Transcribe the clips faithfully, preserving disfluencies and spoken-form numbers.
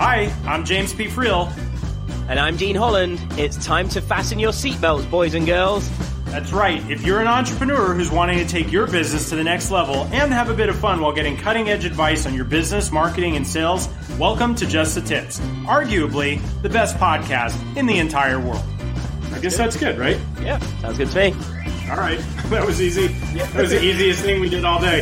Hi, I'm James P. Friel. And I'm Dean Holland. It's time to fasten your seatbelts, boys and girls. That's right. If you're an entrepreneur who's wanting to take your business to the next level and have a bit of fun while getting cutting-edge advice on your business, marketing, and sales, welcome to Just the Tips, arguably the best podcast in the entire world. I guess that's good, right? Yeah, sounds good to me. All right. That was easy. That was the easiest thing we did all day.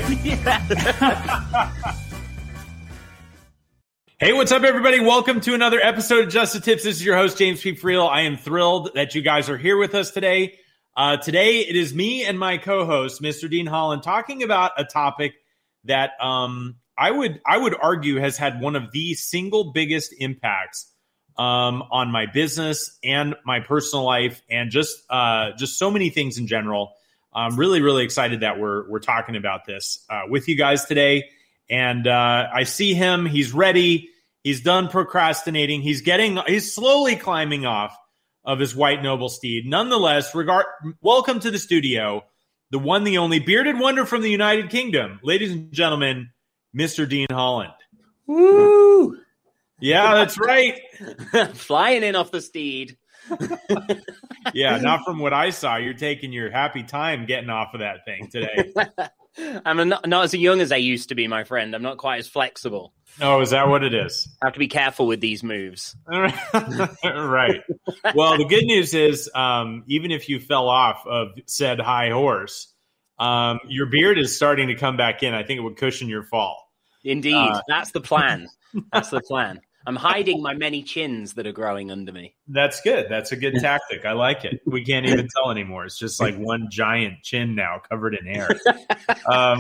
Hey, what's up, everybody? Welcome to another episode of Just the Tips. This is your host, James P. Friel. I am thrilled that you guys are here with us today. Uh, today, it is me and my co-host, Mister Dean Holland, talking about a topic that um, I would I would argue has had one of the single biggest impacts um, on my business and my personal life, and just uh, just so many things in general. I'm really, really excited that we're we're talking about this uh, with you guys today. And uh, I see him. He's ready. He's done procrastinating. He's getting. He's slowly climbing off of his white noble steed. Nonetheless, regard. Welcome to the studio, the one, the only bearded wonder from the United Kingdom, ladies and gentlemen, Mister Dean Holland. Woo! Yeah, that's right. Flying in off the steed. Yeah, not from what I saw. You're taking your happy time getting off of that thing today. I'm not, not as young as I used to be, my friend. I'm not quite as flexible. Oh, is that what it is? I have to be careful with these moves. Right. Well, the good news is, um, even if you fell off of said high horse, um, your beard is starting to come back in. I think it would cushion your fall. Indeed. Uh, That's the plan. That's the plan. I'm hiding my many chins that are growing under me. That's good. That's a good tactic. I like it. We can't even tell anymore. It's just like one giant chin now covered in hair. Um,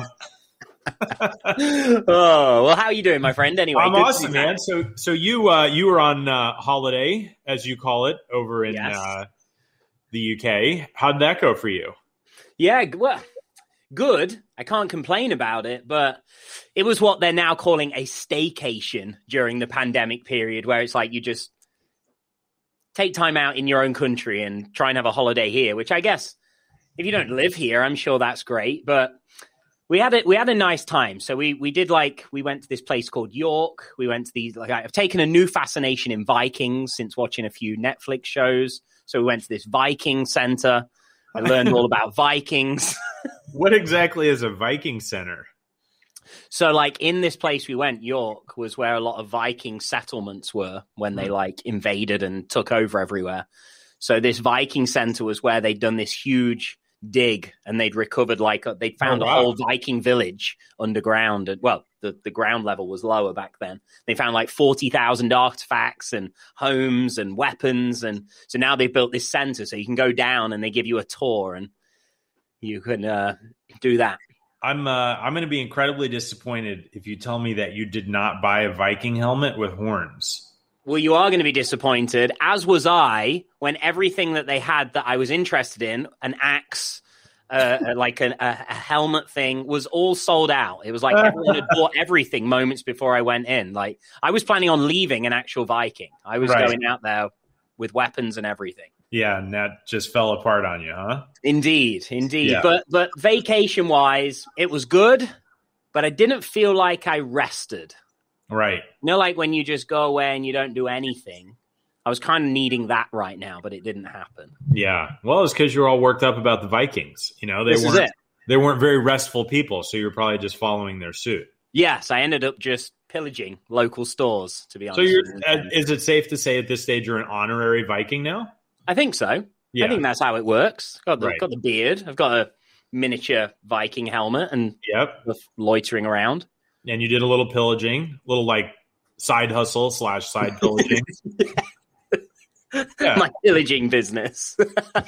oh, well, how are you doing, my friend? Anyway, I'm awesome, man. So, so you uh, you were on uh, holiday, as you call it, over in yes. uh, the U K. How'd that go for you? Yeah, well, good. I can't complain about it, but it was what they're now calling a staycation during the pandemic period, where it's like you just take time out in your own country and try and have a holiday here, which I guess if you don't live here, I'm sure that's great. But we had it. We had a nice time. So we we did like we went to this place called York. We went to these. Like I've taken a new fascination in Vikings since watching a few Netflix shows. So we went to this Viking center. I learned all about Vikings. What exactly is a Viking center? So, like, in this place we went, York, was where a lot of Viking settlements were when they, like, invaded and took over everywhere. So this Viking center was where they'd done this huge dig, and they'd recovered, like, a, they'd found oh, wow. a whole Viking village underground. And, well, the, the ground level was lower back then. They found, like, forty thousand artifacts and homes and weapons. And so now they've built this center so you can go down and they give you a tour and you can uh, do that. I'm uh, I'm going to be incredibly disappointed if you tell me that you did not buy a Viking helmet with horns. Well, you are going to be disappointed, as was I, when everything that they had that I was interested in, an axe, uh, like an, a, a helmet thing, was all sold out. It was like everyone had bought everything moments before I went in. Like I was planning on leaving an actual Viking. I was right. going out there with weapons and everything. Yeah, and that just fell apart on you, huh? Indeed, indeed. Yeah. But but vacation-wise, it was good, but I didn't feel like I rested. Right. You know, like when you just go away and you don't do anything. I was kind of needing that right now, but it didn't happen. Yeah. Well, it's because you're all worked up about the Vikings. You know, they this weren't is it. They weren't very restful people, so you're probably just following their suit. Yes, I ended up just pillaging local stores, to be honest. So you're, uh, is it safe to say at this stage you're an honorary Viking now? I think so. Yeah. I think that's how it works. Got the right. got the beard. I've got a miniature Viking helmet and yep. loitering around. And you did a little pillaging, a little like side hustle slash side pillaging. Yeah. My pillaging business.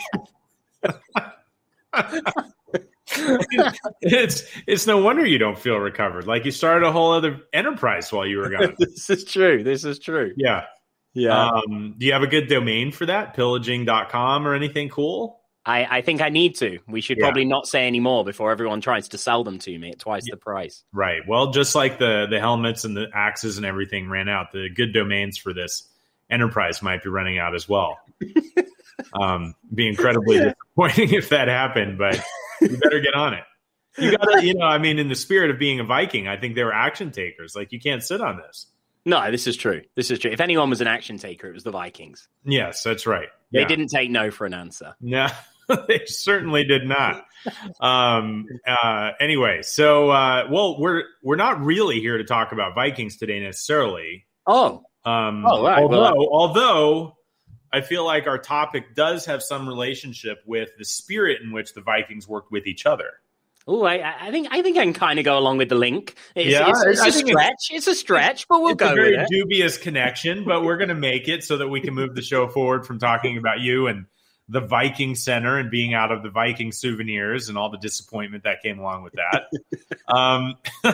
it's it's no wonder you don't feel recovered. Like you started a whole other enterprise while you were gone. This is true. This is true. Yeah. Yeah. Um, do you have a good domain for that? pillaging dot com or anything cool? I, I think I need to. We should yeah. probably not say any more before everyone tries to sell them to me at twice yeah. the price. Right. Well, just like the the helmets and the axes and everything ran out, the good domains for this enterprise might be running out as well. um, be incredibly disappointing if that happened, but you better get on it. You got to, you know, I mean, in the spirit of being a Viking, I think they were action takers. Like, you can't sit on this. No, this is true. This is true. If anyone was an action taker, it was the Vikings. Yes, that's right. They Yeah. didn't take no for an answer. No, they certainly did not. Um, uh, anyway, so uh, well, we're we're not really here to talk about Vikings today necessarily. Oh, Um, Oh, right. although, Well, although I feel like our topic does have some relationship with the spirit in which the Vikings worked with each other. oh, I, I think I think I can kind of go along with the link. It's, Yeah, it's, it's I a think stretch. It's, it's a stretch, but we'll It's go a very with it. dubious connection, but we're going to make it so that we can move the show forward from talking about you and the Viking Center and being out of the Viking souvenirs and all the disappointment that came along with that. um,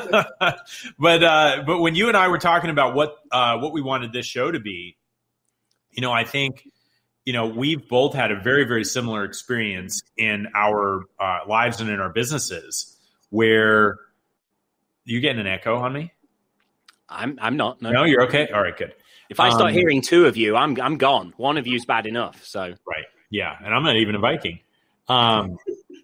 but uh, but when you and I were talking about what uh, what we wanted this show to be, you know, I think, you know, we've both had a very, very similar experience in our uh, lives and in our businesses where you getting an echo on me? I'm I'm not. No, No, you're okay. All right, good. if I start um, hearing two of you, I'm I'm gone. One of you's bad enough. So Right. Yeah, and I'm not even a Viking. Um,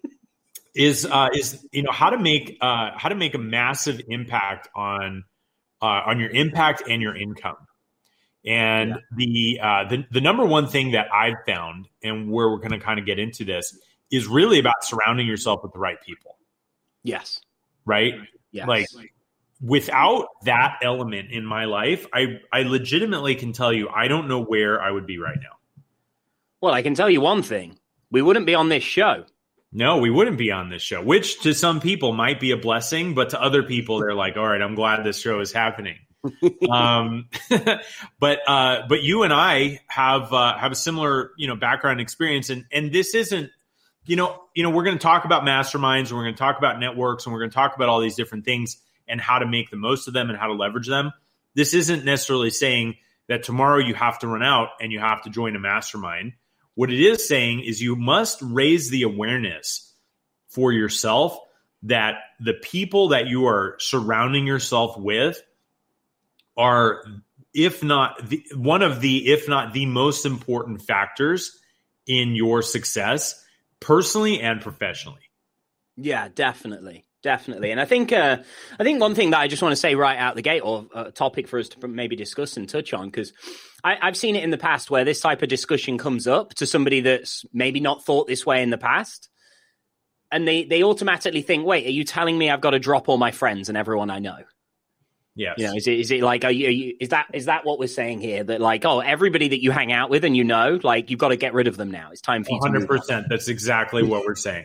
is uh, is you know how to make uh, how to make a massive impact on uh, on your impact and your income. And Yeah. the, uh, the the number one thing that I've found, and where we're going to kind of get into this, is really about surrounding yourself with the right people. yes, Right? yes, Like, without that element in my life, I I legitimately can tell you I don't know where I would be right now. well, I can tell you one thing: we wouldn't be on this show. No, we wouldn't be on this show, which to some people might be a blessing, but to other people, they're like, all right, I'm glad this show is happening. um, but, uh, but you and I have, uh, have a similar, you know, background experience. And, and this isn't, you know, you know, we're going to talk about masterminds and we're going to talk about networks and we're going to talk about all these different things and how to make the most of them and how to leverage them. This isn't necessarily saying that tomorrow you have to run out and you have to join a mastermind. What it is saying is you must raise the awareness for yourself that the people that you are surrounding yourself with are, if not the, one of the, if not the most important factors in your success, personally and professionally. Yeah, definitely. Definitely. And I think uh, I think one thing that I just want to say right out the gate, or a topic for us to maybe discuss and touch on, because I've seen it in the past where this type of discussion comes up to somebody that's maybe not thought this way in the past. And they, they automatically think, wait, are you telling me I've got to drop all my friends and everyone I know? Yes. You know, is it is it like, are you, are you is that is that what we're saying here? That like, oh, everybody that you hang out with and you know, like, you've got to get rid of them now. It's time for you to move on. one hundred percent. That's exactly what we're saying.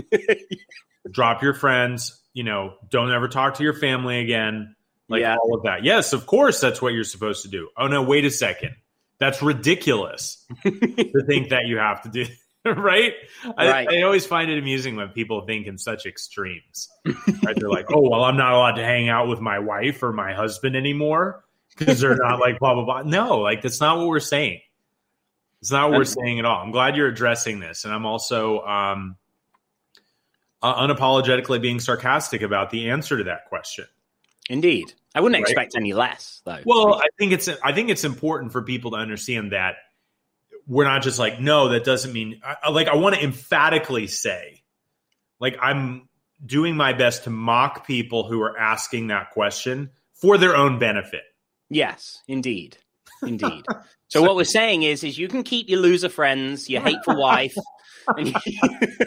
Drop your friends, you know, don't ever talk to your family again. Like Yeah. all of that. Yes, of course, that's what you're supposed to do. Oh, no, wait a second. That's ridiculous to think that you have to do. Right? Right. I, I always find it amusing when people think in such extremes. Right? They're like, oh, well, I'm not allowed to hang out with my wife or my husband anymore because they're not like blah, blah, blah. No, like that's not what we're saying. It's not what we're saying at all. I'm glad you're addressing this. And I'm also um, uh, unapologetically being sarcastic about the answer to that question. Indeed. I wouldn't Right. expect any less, though. Well, I think it's I think it's important for people to understand that we're not just like, no, that doesn't mean I, like I want to emphatically say, like I'm doing my best to mock people who are asking that question for their own benefit. Yes, indeed. Indeed. So what we're saying is, is you can keep your loser friends, your hateful wife. And you-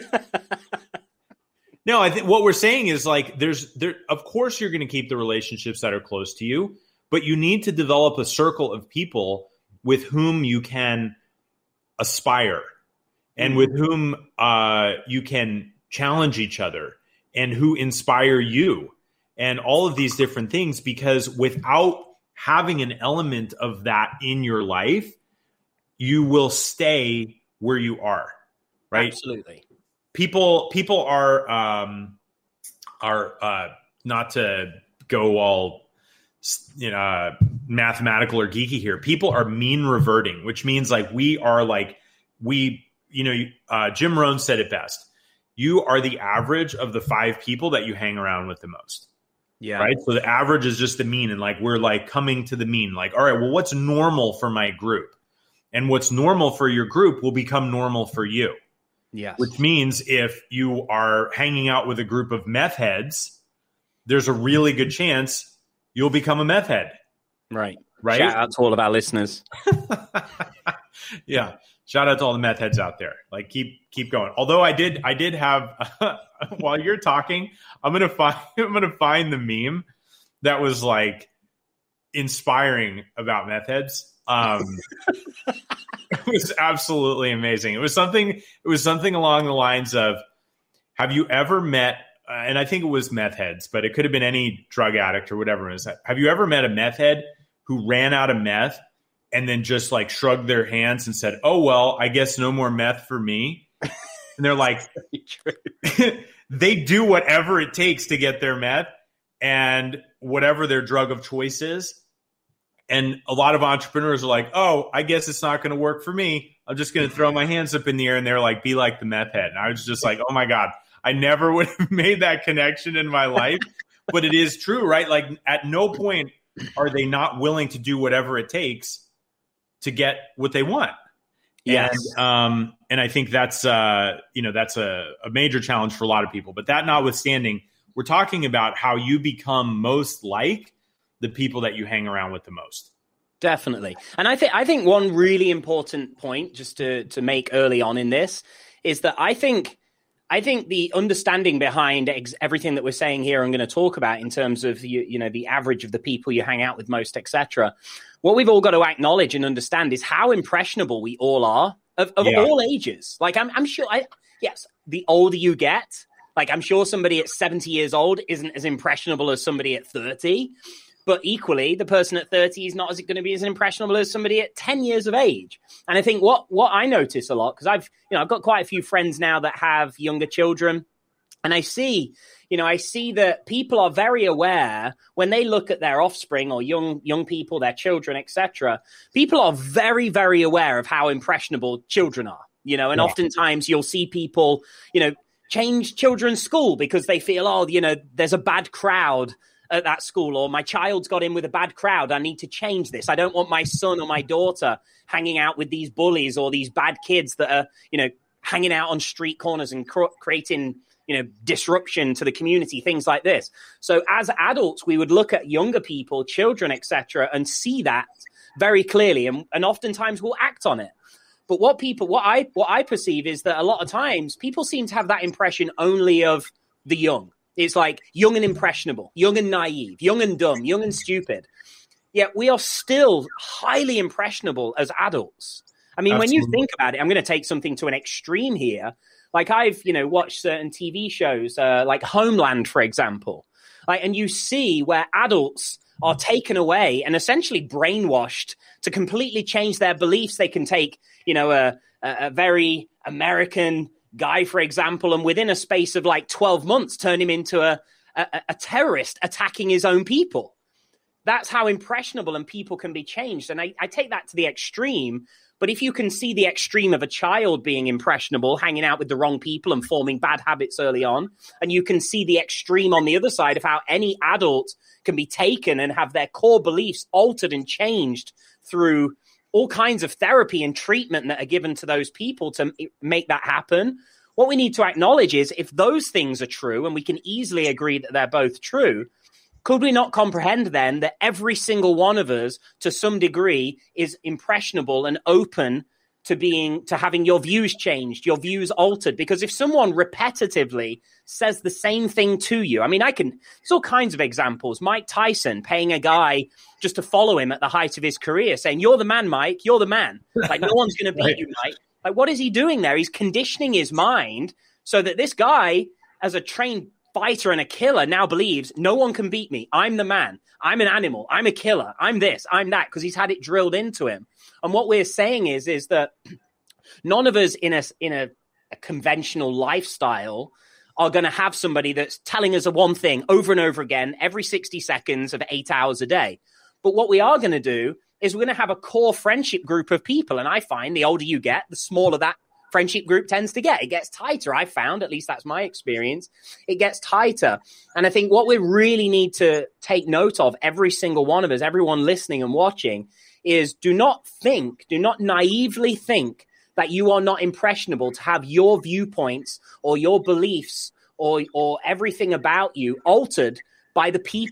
No, I think what we're saying is like there's there of course you're going to keep the relationships that are close to you, but you need to develop a circle of people with whom you can aspire and with whom uh, you can challenge each other and who inspire you and all of these different things, because without having an element of that in your life, you will stay where you are, right? Absolutely. People, people are, um, are, uh, not to go all, you know, uh, mathematical or geeky here. People are mean reverting, which means like we are like, we, you know, uh, Jim Rohn said it best. You are the average of the five people that you hang around with the most. Yeah. Right. So the average is just the mean. And like, we're like coming to the mean, like, all right, well, what's normal for my group? And what's normal for your group will become normal for you. Yes. Which means if you are hanging out with a group of meth heads, there's a really good chance you'll become a meth head. Right. right? Shout out to all of our listeners. Yeah. Shout out to all the meth heads out there. Like keep keep going. Although I did I did have while you're talking, I'm gonna find I'm gonna find the meme that was like inspiring about meth heads. Um, it was absolutely amazing. It was something. It was something along the lines of, "Have you ever met?" Uh, and I think it was meth heads, but it could have been any drug addict or whatever it is. Have you ever met a meth head who ran out of meth and then just like shrugged their hands and said, "Oh well, I guess no more meth for me"? And they're like, they do whatever it takes to get their meth and whatever their drug of choice is. And a lot of entrepreneurs are like, "Oh, I guess it's not going to work for me. I'm just going to throw my hands up in the air." And they're like, "Be like the meth head." And I was just like, "Oh my God, I never would have made that connection in my life." But it is true, right? Like at no point are they not willing to do whatever it takes to get what they want. Yes. And, um, and I think that's, uh, you know, that's a, a major challenge for a lot of people. But that notwithstanding, we're talking about how you become most like the people that you hang around with the most. Definitely. And I think I think one really important point just to to make early on in this is that I think I think the understanding behind ex- everything that we're saying here, I'm going to talk about in terms of you, you know the average of the people you hang out with most, et cetera. What we've all got to acknowledge and understand is how impressionable we all are of, of yeah. all ages. Like I'm I'm sure I yes, the older you get, like I'm sure somebody at seventy years old isn't as impressionable as somebody at thirty. But equally, the person at thirty is not as going to be as impressionable as somebody at ten years of age. And I think what what I notice a lot, because I've you know I've got quite a few friends now that have younger children, and I see you know I see that people are very aware when they look at their offspring or young young people, their children, et cetera. People are very very aware of how impressionable children are. You know, and yeah. oftentimes you'll see people you know change children's school because they feel oh you know there's a bad crowd at that school, or my child's got in with a bad crowd. I need to change this. I don't want my son or my daughter hanging out with these bullies or these bad kids that are, you know, hanging out on street corners and cr- creating, you know, disruption to the community, things like this. So as adults, we would look at younger people, children, et cetera, and see that very clearly. And, and oftentimes we'll act on it. But what people, what I, what I perceive is that a lot of times people seem to have that impression only of the young. It's like young and impressionable, young and naive, young and dumb, young and stupid. Yet we are still highly impressionable as adults. I mean, Absolutely. When you think about it, I'm going to take something to an extreme here. Like I've, you know, watched certain T V shows, uh, like Homeland, for example. Like, and you see where adults are taken away and essentially brainwashed to completely change their beliefs. They can take, you know, a, a, a very American guy, for example, and within a space of like twelve months, turn him into a, a, a terrorist attacking his own people. That's how impressionable and people can be changed. And I, I take that to the extreme. But if you can see the extreme of a child being impressionable, hanging out with the wrong people and forming bad habits early on, and you can see the extreme on the other side of how any adult can be taken and have their core beliefs altered and changed through all kinds of therapy and treatment that are given to those people to make that happen. What we need to acknowledge is if those things are true, and we can easily agree that they're both true, could we not comprehend then that every single one of us to some degree is impressionable and open to being, to having your views changed, your views altered? Because if someone repetitively says the same thing to you, I mean, I can, there's all kinds of examples. Mike Tyson paying a guy just to follow him at the height of his career, saying, "You're the man, Mike, you're the man. Like, no one's going to beat right. you, Mike." Like, what is he doing there? He's conditioning his mind so that this guy, as a trained fighter and a killer, now believes no one can beat me. I'm the man. I'm an animal. I'm a killer. I'm this. I'm that, because he's had it drilled into him. And what we're saying is, is that none of us in a in a, a conventional lifestyle are going to have somebody that's telling us a one thing over and over again every sixty seconds of eight hours a day. But what we are going to do is we're going to have a core friendship group of people. And I find the older you get, the smaller that friendship group tends to get. It gets tighter. I found, at least that's my experience. It gets tighter. And I think what we really need to take note of, every single one of us, everyone listening and watching, is do not think, do not naively think that you are not impressionable to have your viewpoints or your beliefs or, or everything about you altered by the people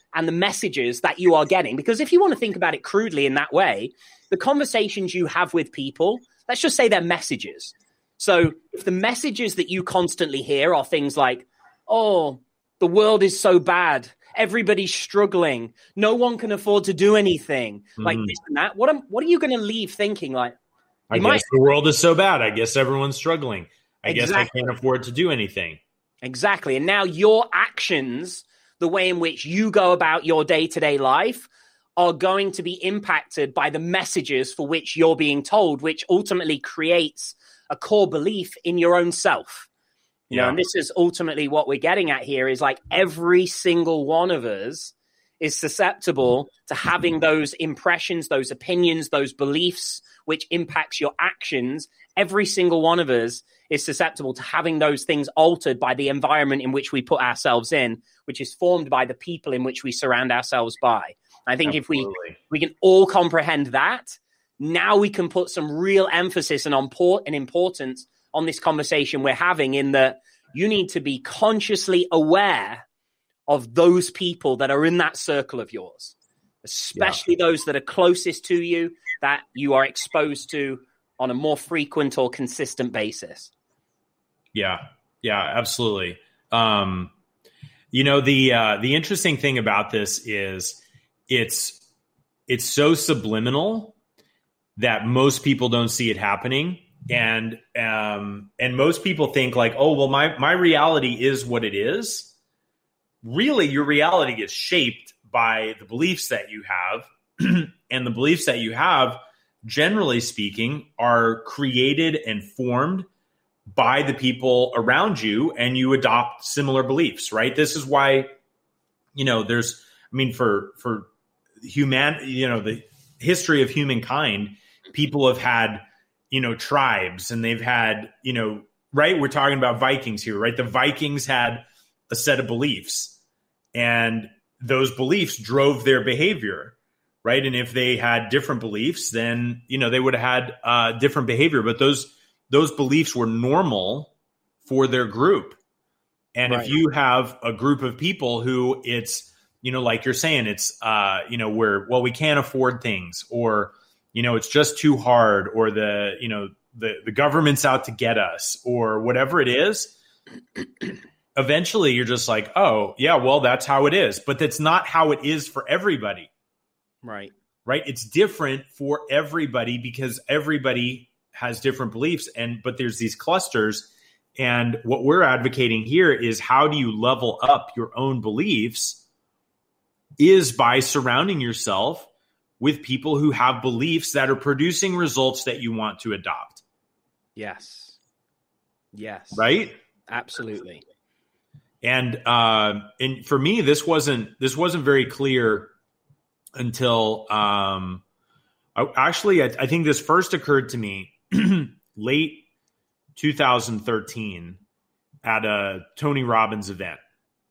and the messages that you are getting. Because if you want to think about it crudely in that way, the conversations you have with people, let's just say they're messages. So if the messages that you constantly hear are things like, oh, the world is so bad, everybody's struggling, no one can afford to do anything, mm-hmm. like this and that, what, am, what are you going to leave thinking? Like, I guess might- the world is so bad. I guess everyone's struggling. I exactly. guess I can't afford to do anything. Exactly. And now your actions, the way in which you go about your day-to-day life, are going to be impacted by the messages for which you're being told, which ultimately creates a core belief in your own self. You yeah. know, and this is ultimately what we're getting at here is like every single one of us is susceptible to having those impressions, those opinions, those beliefs, which impacts your actions. Every single one of us is susceptible to having those things altered by the environment in which we put ourselves in, which is formed by the people in which we surround ourselves by. I think Absolutely. if we we can all comprehend that, now we can put some real emphasis and, on port and importance on this conversation we're having, in that you need to be consciously aware of those people that are in that circle of yours, especially yeah. those that are closest to you, that you are exposed to on a more frequent or consistent basis. Yeah, yeah, absolutely. Um, you know, the uh, the interesting thing about this is it's it's so subliminal that most people don't see it happening. And um, and most people think like, oh, well, my, my reality is what it is. Really, your reality gets shaped by the beliefs that you have. And the beliefs that you have, generally speaking, are created and formed by the people around you, and you adopt similar beliefs, right? This is why, you know, there's, I mean, for, for human, you know, the history of humankind, people have had, you know, tribes, and they've had, you know, right? We're talking about Vikings here, right? The Vikings had a set of beliefs, and those beliefs drove their behavior, right? And if they had different beliefs, then, you know, they would have had uh, different behavior, but those, those beliefs were normal for their group. And right. if you have a group of people who it's, you know, like you're saying, it's, uh, you know, where, well, we can't afford things, or, you know, it's just too hard, or the, you know, the, the government's out to get us, or whatever it is, eventually you're just like, oh, yeah, well, that's how it is. But that's not how it is for everybody. Right. Right. It's different for everybody because everybody has different beliefs. And but there's these clusters. And what we're advocating here is, how do you level up your own beliefs is by surrounding yourself with people who have beliefs that are producing results that you want to adopt. Yes. Yes. Right? Absolutely. And uh, and for me, this wasn't this wasn't very clear until um, I, actually, I, I think this first occurred to me late two thousand thirteen at a Tony Robbins event.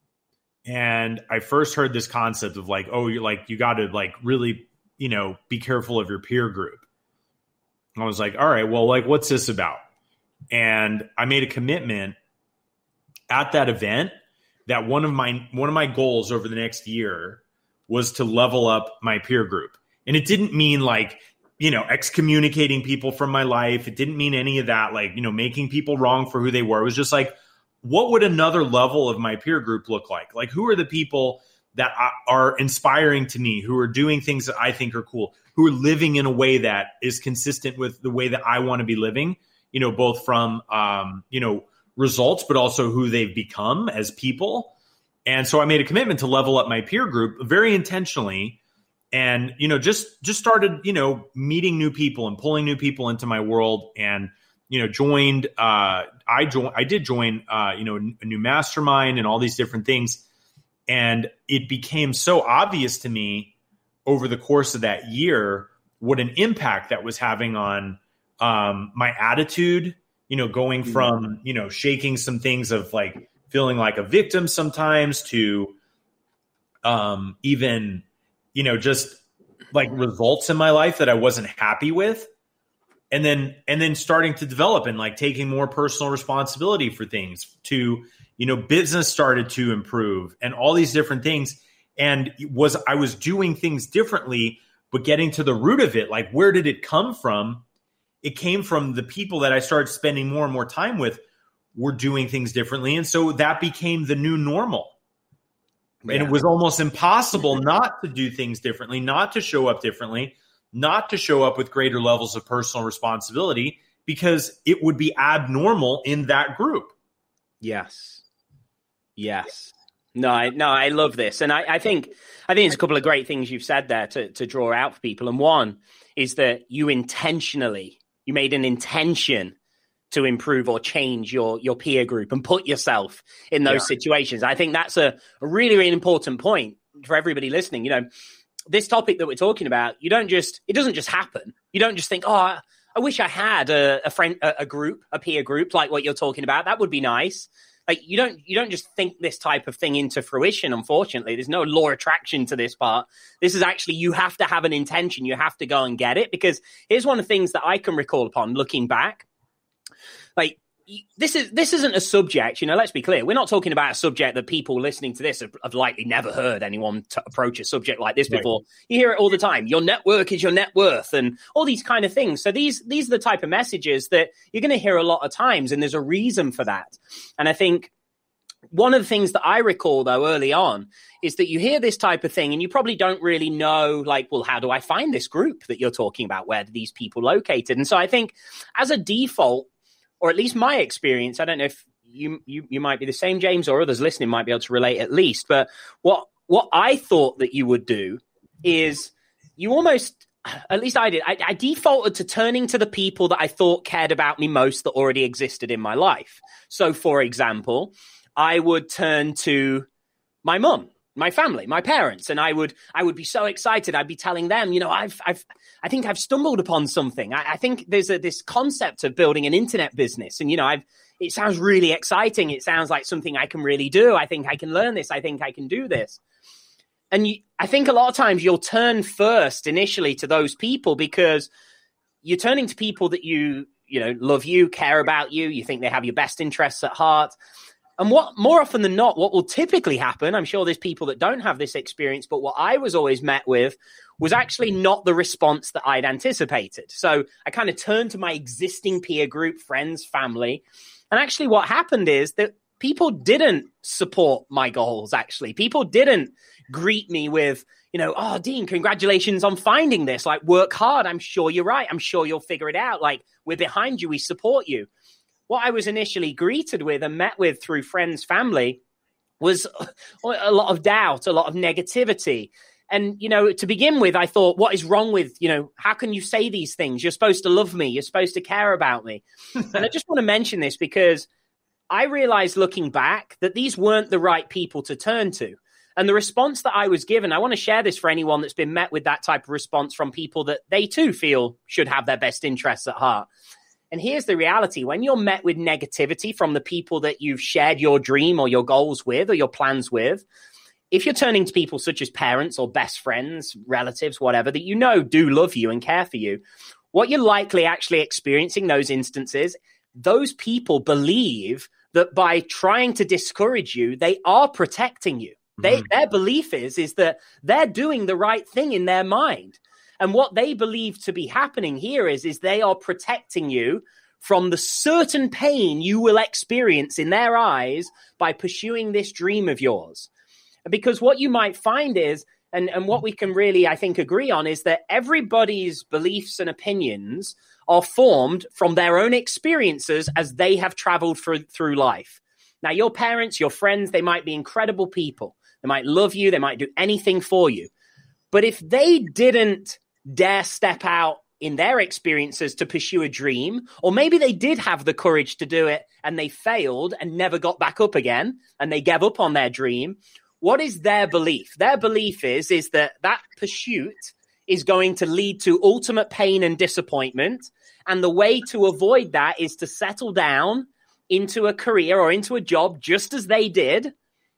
And I first heard this concept of like, oh, you're like, you got to like really, you know, be careful of your peer group. I was like, all right, well, like, what's this about? And I made a commitment at that event that one of my, one of my goals over the next year was to level up my peer group. And it didn't mean like, you know, excommunicating people from my life. It didn't mean any of that, like, you know, making people wrong for who they were. It was just like, what would another level of my peer group look like? Like, who are the people that are inspiring to me, who are doing things that I think are cool, who are living in a way that is consistent with the way that I want to be living, you know, both from, um, you know, results, but also who they've become as people. And so I made a commitment to level up my peer group very intentionally. And, you know, just, just started, you know, meeting new people and pulling new people into my world, and, you know, joined, uh, I joined, I did join, uh, you know, a new mastermind and all these different things. And it became so obvious to me over the course of that year what an impact that was having on um, my attitude, you know, going from, you know, shaking some things of like feeling like a victim sometimes to um, even, you know, just like results in my life that I wasn't happy with. And then, and then starting to develop and like taking more personal responsibility for things, to, you know, business started to improve and all these different things. And was I was doing things differently, but getting to the root of it, like where did it come from? It came from the people that I started spending more and more time with were doing things differently. And so that became the new normal. Yeah. And it was almost impossible not to do things differently, not to show up differently, not to show up with greater levels of personal responsibility, because it would be abnormal in that group. Yes. Yes. No, I, no, I love this. And I, I think I think there's a couple of great things you've said there to, to draw out for people. And one is that you intentionally, you made an intention to improve or change your, your peer group and put yourself in those yeah. situations. I think that's a, a really, really important point for everybody listening. You know, this topic that we're talking about, you don't just, it doesn't just happen. You don't just think, oh, I, I wish I had a, a friend, a, a group, a peer group like what you're talking about. That would be nice. Like you don't, you don't just think this type of thing into fruition. Unfortunately, there's no law of attraction to this part. This is actually, you have to have an intention. You have to go and get it, because here's one of the things that I can recall upon looking back. Like this is, this isn't a subject, you know, let's be clear. We're not talking about a subject that people listening to this have, have likely never heard anyone to approach a subject like this before. Right. You hear it all the time. Your network is your net worth and all these kind of things. So these, these are the type of messages that you're going to hear a lot of times. And there's a reason for that. And I think one of the things that I recall, though, early on is that you hear this type of thing and you probably don't really know, like, well, how do I find this group that you're talking about? Where are these people located? And so I think as a default, or at least my experience, I don't know if you, you you might be the same, James, or others listening might be able to relate at least. But what what I thought that you would do is you almost, at least I did, I, I defaulted to turning to the people that I thought cared about me most that already existed in my life. So, for example, I would turn to my mum, my family, my parents, and I would I would be so excited. I'd be telling them, you know, I've I've I think I've stumbled upon something. I, I think there's a, this concept of building an internet business, and you know, I've it sounds really exciting. It sounds like something I can really do. I think I can learn this. I think I can do this. And you, I think a lot of times you'll turn first initially to those people because you're turning to people that you you know love you, care about you. You think they have your best interests at heart. And what more often than not, what will typically happen, I'm sure there's people that don't have this experience, but what I was always met with was actually not the response that I'd anticipated. So I kind of turned to my existing peer group, friends, family. And actually what happened is that people didn't support my goals, actually. People didn't greet me with, you know, oh, Dean, congratulations on finding this. Like, work hard. I'm sure you're right. I'm sure you'll figure it out. Like, we're behind you. We support you. What I was initially greeted with and met with through friends, family, was a lot of doubt, a lot of negativity. And, you know, to begin with, I thought, what is wrong with, you know, how can you say these things? You're supposed to love me. You're supposed to care about me. And I just want to mention this because I realized looking back that these weren't the right people to turn to. And the response that I was given, I want to share this for anyone that's been met with that type of response from people that they too feel should have their best interests at heart. And here's the reality. When you're met with negativity from the people that you've shared your dream or your goals with or your plans with, if you're turning to people such as parents or best friends, relatives, whatever, that you know do love you and care for you, what you're likely actually experiencing those instances, those people believe that by trying to discourage you, they are protecting you. They, mm-hmm. Their belief is, is that they're doing the right thing in their mind. And what they believe to be happening here is, is they are protecting you from the certain pain you will experience in their eyes by pursuing this dream of yours. Because what you might find is, and, and what we can really, I think, agree on is that everybody's beliefs and opinions are formed from their own experiences as they have traveled through, through life. Now, your parents, your friends, they might be incredible people. They might love you. They might do anything for you. But if they didn't dare step out in their experiences to pursue a dream, or maybe they did have the courage to do it and they failed and never got back up again and they gave up on their dream, what is their belief? Their belief is, is that that pursuit is going to lead to ultimate pain and disappointment. And the way to avoid that is to settle down into a career or into a job just as they did,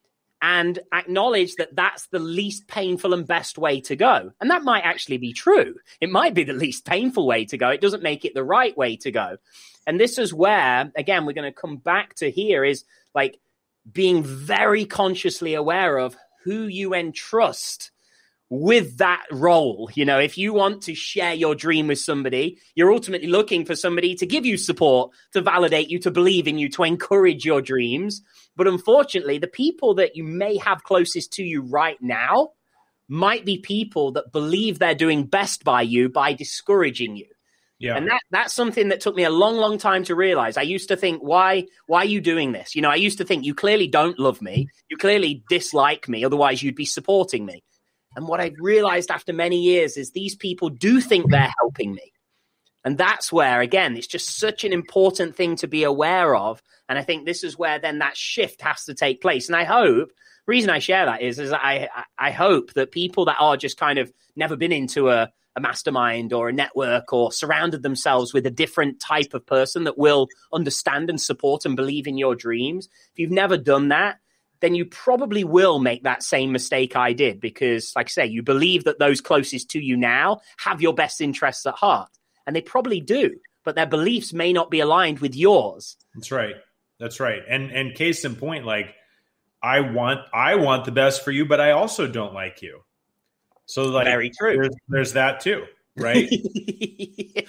and acknowledge that that's the least painful and best way to go. And that might actually be true. It might be the least painful way to go. It doesn't make it the right way to go. And this is where, again, we're going to come back to here is like being very consciously aware of who you entrust with that role. You know, if you want to share your dream with somebody, you're ultimately looking for somebody to give you support, to validate you, to believe in you, to encourage your dreams. But unfortunately, the people that you may have closest to you right now might be people that believe they're doing best by you by discouraging you. Yeah. And that that's something that took me a long, long time to realize. I used to think, why, why are you doing this? You know, I used to think, you clearly don't love me. You clearly dislike me. Otherwise, you'd be supporting me. And what I've realized after many years is these people do think they're helping me. And that's where, again, it's just such an important thing to be aware of. And I think this is where then that shift has to take place. And I hope, the reason I share that is, is that I, I hope that people that are just kind of never been into a, a mastermind or a network or surrounded themselves with a different type of person that will understand and support and believe in your dreams. If you've never done that, then you probably will make that same mistake I did, because, like I say, you believe that those closest to you now have your best interests at heart. And they probably do, but their beliefs may not be aligned with yours. That's right. That's right. And and case in point, like, I want I want the best for you, but I also don't like you. So, like, very true. There's, there's that too, right? yeah.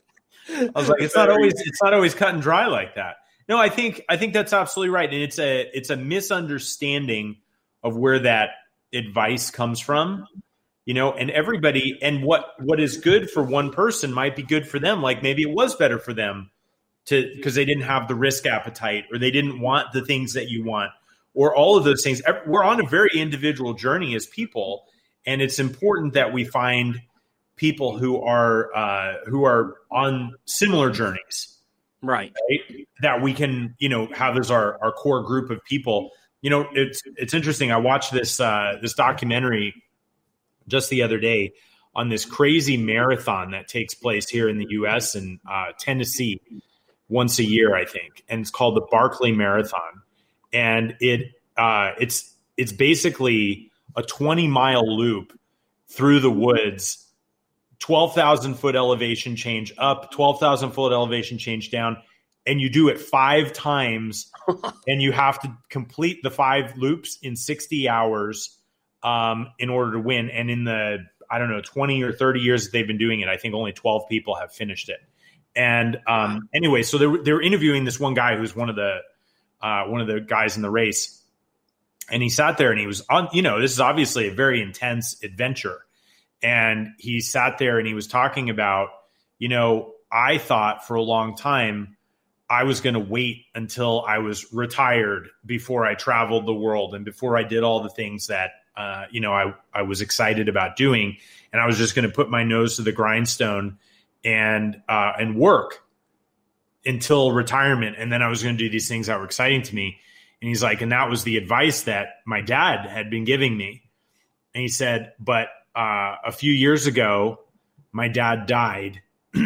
I was like, it's not always it's not always cut and dry like that. No, I think I think that's absolutely right, and it's a it's a misunderstanding of where that advice comes from, you know. And everybody, and what what is good for one person might be good for them. Like, maybe it was better for them to because they didn't have the risk appetite, or they didn't want the things that you want, or all of those things. We're on a very individual journey as people, and it's important that we find people who are uh, who are on similar journeys. Right. right. That we can, you know, have as our, our core group of people. You know, it's it's interesting. I watched this uh, this documentary just the other day on this crazy marathon that takes place here in the U S and uh, Tennessee once a year, I think, and it's called the Barkley Marathon. And it uh, it's it's basically a twenty mile loop through the woods. twelve thousand foot elevation change up, twelve thousand foot elevation change down, and you do it five times, and you have to complete the five loops in sixty hours um, in order to win. And in the, I don't know, twenty or thirty years that they've been doing it, I think only twelve people have finished it. And um, anyway, so they were, they were interviewing this one guy who's one of the uh, one of the guys in the race, and he sat there and he was on, you know, this is obviously a very intense adventure. And he sat there and he was talking about, you know, I thought for a long time I was going to wait until I was retired before I traveled the world and before I did all the things that, uh, you know, I, I was excited about doing. And I was just going to put my nose to the grindstone and uh, and work until retirement. And then I was going to do these things that were exciting to me. And he's like, and that was the advice that my dad had been giving me. And he said, but Uh, a few years ago, my dad died,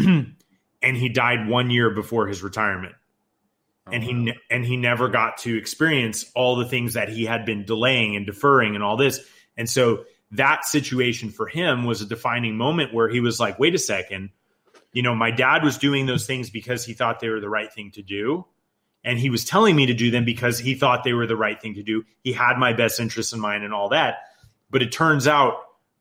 and he died one year before his retirement, oh, and he wow. ne- and he never got to experience all the things that he had been delaying and deferring and all this. And so that situation for him was a defining moment where he was like, "Wait a second, you know, my dad was doing those things because he thought they were the right thing to do, and he was telling me to do them because he thought they were the right thing to do. He had my best interests in mind and all that, but it turns out."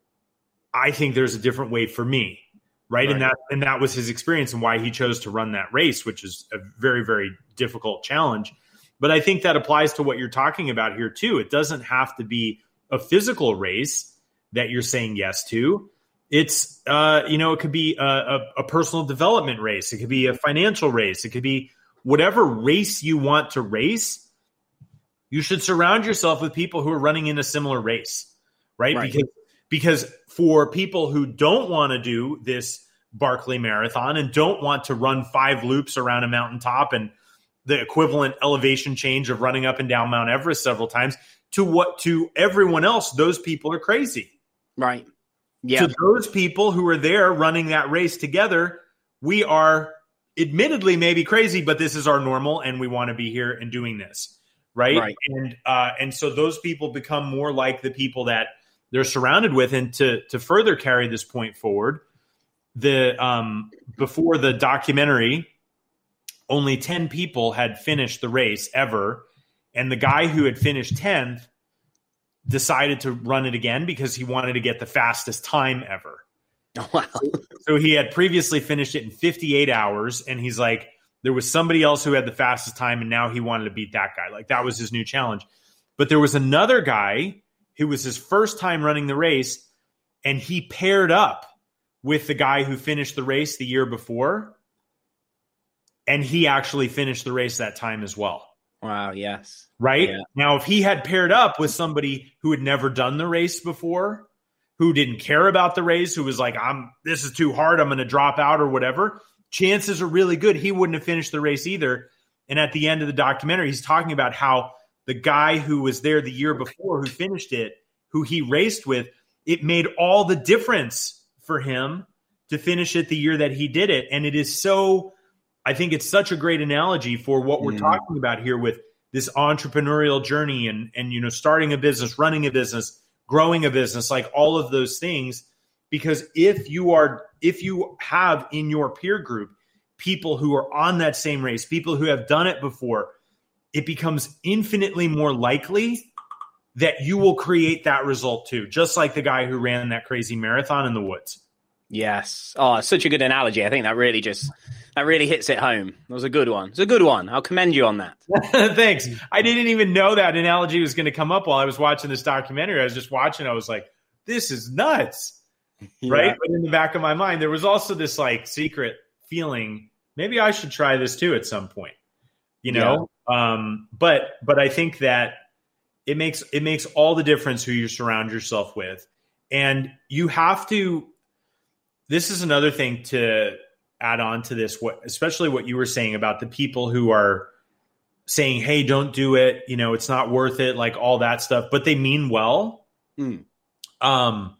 I think there's a different way for me, right? right? And that and that was his experience and why he chose to run that race, which is a very, very difficult challenge. But I think that applies to what you're talking about here too. It doesn't have to be a physical race that you're saying yes to. It's, uh, you know, it could be a, a, a personal development race. It could be a financial race. It could be whatever race you want to race. You should surround yourself with people who are running in a similar race, right? right. Because Because for people who don't want to do this Barkley Marathon and don't want to run five loops around a mountaintop and the equivalent elevation change of running up and down Mount Everest several times, to what to everyone else, those people are crazy. Right. Yeah. To those people who are there running that race together, we are admittedly maybe crazy, but this is our normal and we want to be here and doing this. Right. right. And uh, and so those people become more like the people that they're surrounded with. And to to further carry this point forward, the um, before the documentary, only ten people had finished the race ever. And the guy who had finished tenth decided to run it again because he wanted to get the fastest time ever. Oh, wow. So he had previously finished it in fifty-eight hours, and he's like, there was somebody else who had the fastest time, and now he wanted to beat that guy. Like, that was his new challenge. But there was another guy who was his first time running the race, and he paired up with the guy who finished the race the year before, and he actually finished the race that time as well. Wow, yes. Right? Yeah. Now, if he had paired up with somebody who had never done the race before, who didn't care about the race, who was like, I'm this is too hard, I'm going to drop out or whatever, chances are really good he wouldn't have finished the race either. And at the end of the documentary, he's talking about how the guy who was there the year before who finished it, who he raced with, it made all the difference for him to finish it the year that he did it. And it is so, I think it's such a great analogy for what we're mm. talking about here with this entrepreneurial journey and, and, you know, starting a business, running a business, growing a business, like all of those things. Because if you are, if you have in your peer group people who are on that same race, people who have done it before, it becomes infinitely more likely that you will create that result too. Just like the guy who ran that crazy marathon in the woods. Yes. Oh, such a good analogy. I think that really just, that really hits it home. It was a good one. It's a good one. I'll commend you on that. Thanks. I didn't even know that analogy was going to come up while I was watching this documentary. I was just watching. I was like, this is nuts. Yeah. Right. But in the back of my mind, there was also this like secret feeling, maybe I should try this too at some point, you know? Yeah. Um, but, but I think that it makes, it makes all the difference who you surround yourself with. And you have to, this is another thing to add on to this, what, especially what you were saying about the people who are saying, hey, don't do it. You know, it's not worth it. Like all that stuff, but they mean well. Mm. Um,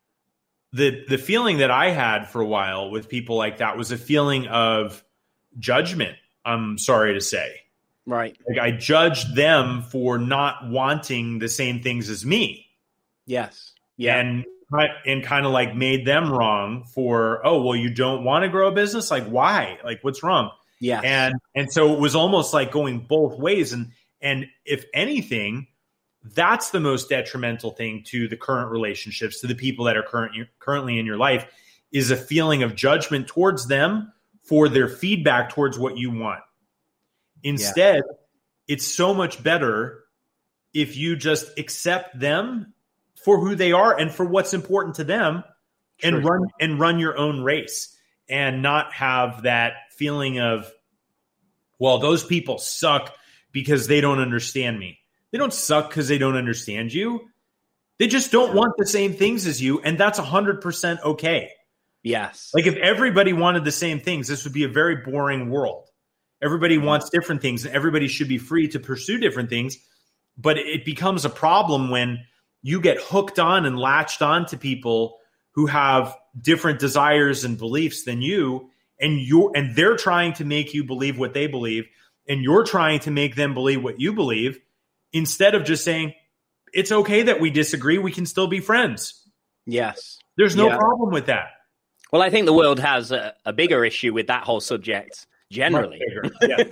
the, the feeling that I had for a while with people like that was a feeling of judgment. I'm sorry to say. Right. Like I judged them for not wanting the same things as me. Yes. Yeah. And, and kind of like made them wrong for, oh, well, you don't want to grow a business? Like, why? Like, what's wrong? Yeah. And, and so it was almost like going both ways. And, and if anything, that's the most detrimental thing to the current relationships, to the people that are current, currently in your life, is a feeling of judgment towards them for their feedback towards what you want. Instead, yeah. It's so much better if you just accept them for who they are and for what's important to them, sure. and run and run your own race and not have that feeling of, well, those people suck because they don't understand me. They don't suck because they don't understand you. They just don't want the same things as you, and that's one hundred percent okay. Yes. Like if everybody wanted the same things, this would be a very boring world. Everybody wants different things, and everybody should be free to pursue different things, but it becomes a problem when you get hooked on and latched on to people who have different desires and beliefs than you, and you're, and they're trying to make you believe what they believe, and you're trying to make them believe what you believe, instead of just saying, it's okay that we disagree, we can still be friends. Yes. There's no yeah. problem with that. Well, I think the world has a, a bigger issue with that whole subject generally. Yeah.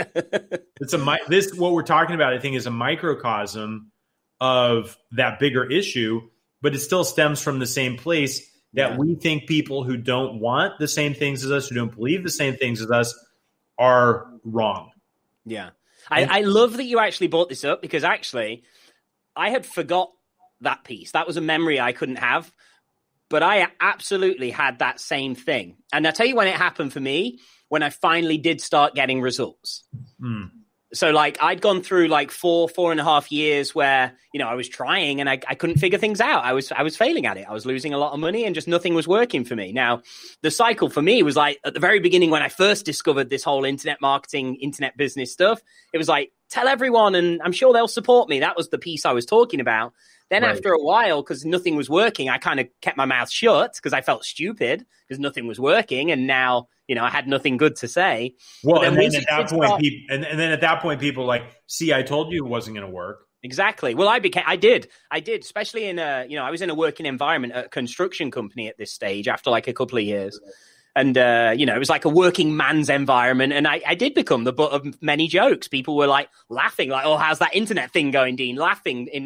It's a this what we're talking about, I think, is a microcosm of that bigger issue, but it still stems from the same place that yeah. we think people who don't want the same things as us, who don't believe the same things as us, are wrong. Yeah. I, I love that you actually brought this up, because actually I had forgot that piece. That was a memory I couldn't have, but I absolutely had that same thing. And I'll tell you when it happened for me, when I finally did start getting results. Mm. So like I'd gone through like four, four and a half years where, you know, I was trying and I, I couldn't figure things out. I was, I was failing at it. I was losing a lot of money and just nothing was working for me. Now, the cycle for me was like at the very beginning, when I first discovered this whole internet marketing, internet business stuff, it was like, tell everyone and I'm sure they'll support me. That was the piece I was talking about. Then right. after a while, because nothing was working, I kind of kept my mouth shut because I felt stupid because nothing was working. And now, you know, I had nothing good to say. Well, then and then at that point, start, people, and, and then at that point, people like, see, I told you it wasn't going to work. Exactly. Well, I became, I did, I did, especially in a, you know, I was in a working environment at a construction company at this stage after like a couple of years. And, uh, you know, it was like a working man's environment. And I, I did become the butt of many jokes. People were like laughing, like, oh, how's that internet thing going, Dean? Laughing in like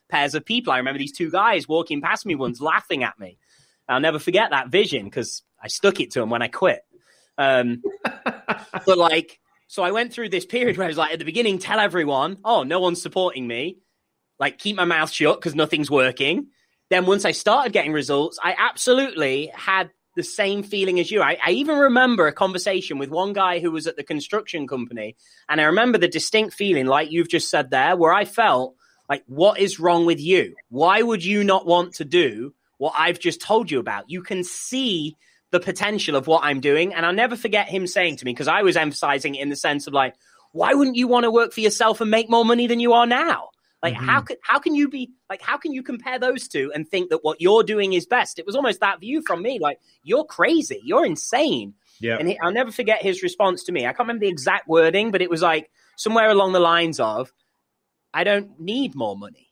pairs of people. I remember these two guys walking past me once, laughing at me. I'll never forget that vision because I stuck it to them when I quit. Um, but like, so I went through this period where I was like, at the beginning, tell everyone, oh, no one's supporting me. Like, keep my mouth shut because nothing's working. Then once I started getting results, I absolutely had the same feeling as you. I, I even remember a conversation with one guy who was at the construction company. And I remember the distinct feeling, like you've just said there, where I felt like, what is wrong with you? Why would you not want to do what I've just told you about? You can see the potential of what I'm doing. And I'll never forget him saying to me, because I was emphasizing it in the sense of like, why wouldn't you want to work for yourself and make more money than you are now? Like, mm-hmm. how can, how can you be like, how can you compare those two and think that what you're doing is best? It was almost that view from me. Like, you're crazy. You're insane. Yeah. And he, I'll never forget his response to me. I can't remember the exact wording, but it was like somewhere along the lines of, I don't need more money.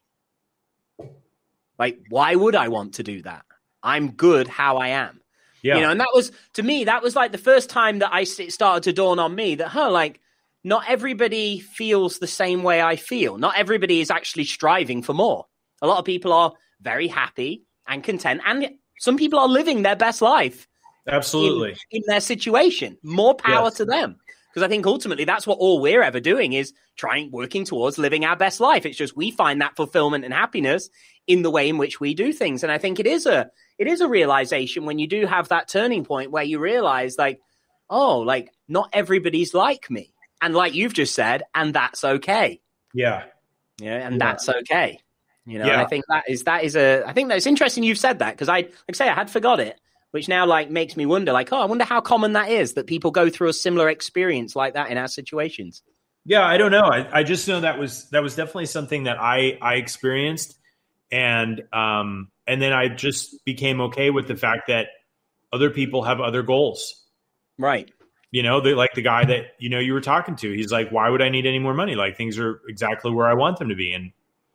Like, why would I want to do that? I'm good how I am. Yeah. You know, and that was, to me, that was like the first time that I it started to dawn on me that, huh, like, not everybody feels the same way I feel. Not everybody is actually striving for more. A lot of people are very happy and content. And some people are living their best life. Absolutely. In, in their situation. More power yes. to them. Because I think ultimately that's what all we're ever doing is trying, working towards living our best life. It's just we find that fulfillment and happiness in the way in which we do things. And I think it is a it is a realization when you do have that turning point where you realize like, oh, like not everybody's like me. And like you've just said, and that's okay. Yeah. Yeah, and yeah. that's okay. You know, yeah. and I think that is that is a I think that's interesting you've said that because I like I say I had forgot it, which now like makes me wonder like, oh, I wonder how common that is that people go through a similar experience like that in our situations. Yeah, I don't know. I, I just know that was that was definitely something that I I experienced, and um and then I just became okay with the fact that other people have other goals. Right. You know, they like the guy that, you know, you were talking to, he's like, why would I need any more money? Like things are exactly where I want them to be. And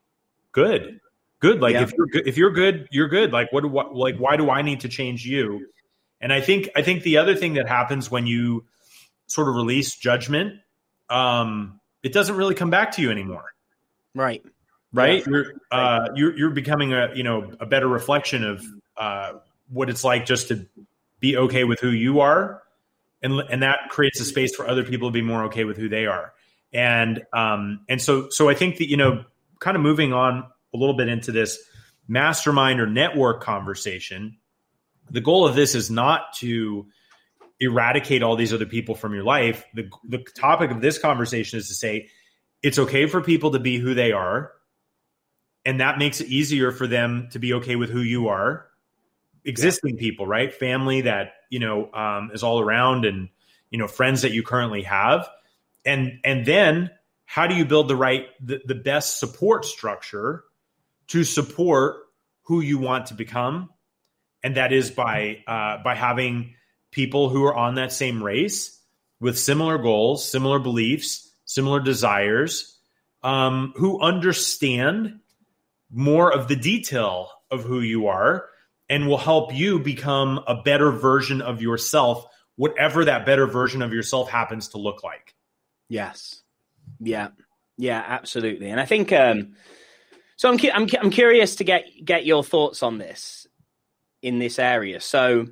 good, good. Like yeah. if you're good, if you're good, you're good. Like what, what, like, why do I need to change you? And I think, I think the other thing that happens when you sort of release judgment, um, it doesn't really come back to you anymore. Right. Right. Yeah. You're, uh, you're, you're becoming a, you know, a better reflection of, uh, what it's like just to be okay with who you are. And and that creates a space for other people to be more okay with who they are. And um and so so I think that, you know, kind of moving on a little bit into this mastermind or network conversation, the goal of this is not to eradicate all these other people from your life. The the topic of this conversation is to say it's okay for people to be who they are. And that makes it easier for them to be okay with who you are. Existing yeah. people, right? Family that, you know, um, is all around and, you know, friends that you currently have. And, and then how do you build the right, the, the best support structure to support who you want to become? And that is by, uh, by having people who are on that same race with similar goals, similar beliefs, similar desires, um, who understand more of the detail of who you are, and will help you become a better version of yourself, whatever that better version of yourself happens to look like. Yes. Yeah. Yeah, absolutely. And I think, um, so I'm, cu- I'm, I'm curious to get, get your thoughts on this in this area. So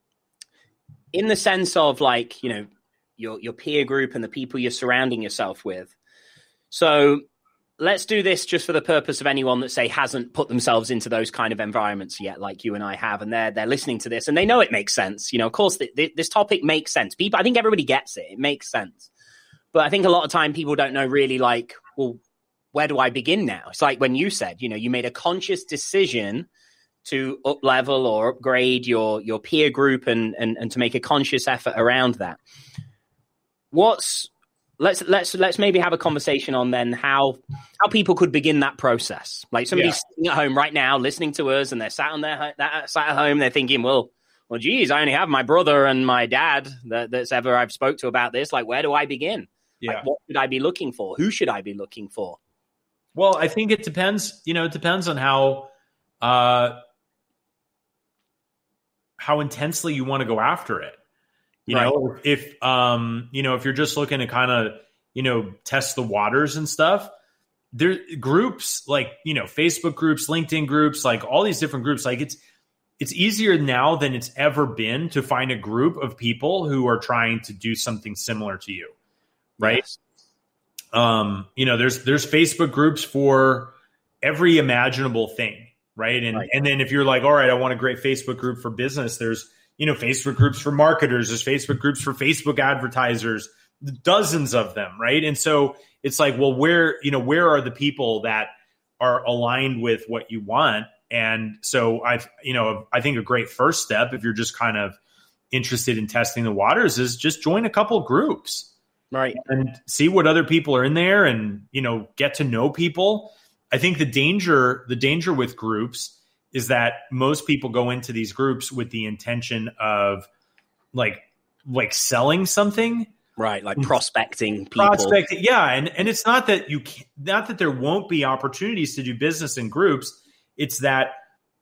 in the sense of like, you know, your, your peer group and the people you're surrounding yourself with. So let's do this just for the purpose of anyone that, say, hasn't put themselves into those kind of environments yet, like you and I have, and they're they're listening to this, and they know it makes sense. You know, of course, th- th- this topic makes sense. People, I think everybody gets it. It makes sense. But I think a lot of time people don't know really, like, well, where do I begin now? It's like when you said, you know, you made a conscious decision to up-level or upgrade your your peer group and and, and to make a conscious effort around that. What's Let's let's let's maybe have a conversation on then how how people could begin that process. Like somebody's yeah. sitting at home right now, listening to us, and they're sat on their sat at home. They're thinking, well, well, geez, I only have my brother and my dad that, that's ever I've spoke to about this. Like, where do I begin? Yeah, like, what should I be looking for? Who should I be looking for? Well, I think it depends. You know, it depends on how uh, how intensely you want to go after it. You right. know, if, um, you know, if you're just looking to kind of, you know, test the waters and stuff, there groups like, you know, Facebook groups, LinkedIn groups, like all these different groups, like it's, it's easier now than it's ever been to find a group of people who are trying to do something similar to you. Right. Yes. Um, you know, there's, there's Facebook groups for every imaginable thing. Right. And, right. and then if you're like, all right, I want a great Facebook group for business, there's, you know, Facebook groups for marketers, there's Facebook groups for Facebook advertisers, dozens of them. Right. And so it's like, well, where, you know, where are the people that are aligned with what you want? And so I've, you know, I think a great first step, if you're just kind of interested in testing the waters, is just join a couple groups. Right. And see what other people are in there and, you know, get to know people. I think the danger, the danger with groups is that most people go into these groups with the intention of like, like selling something. Right. Like prospecting people. Prospecting. Yeah. And, and it's not that you can't, not that there won't be opportunities to do business in groups. It's that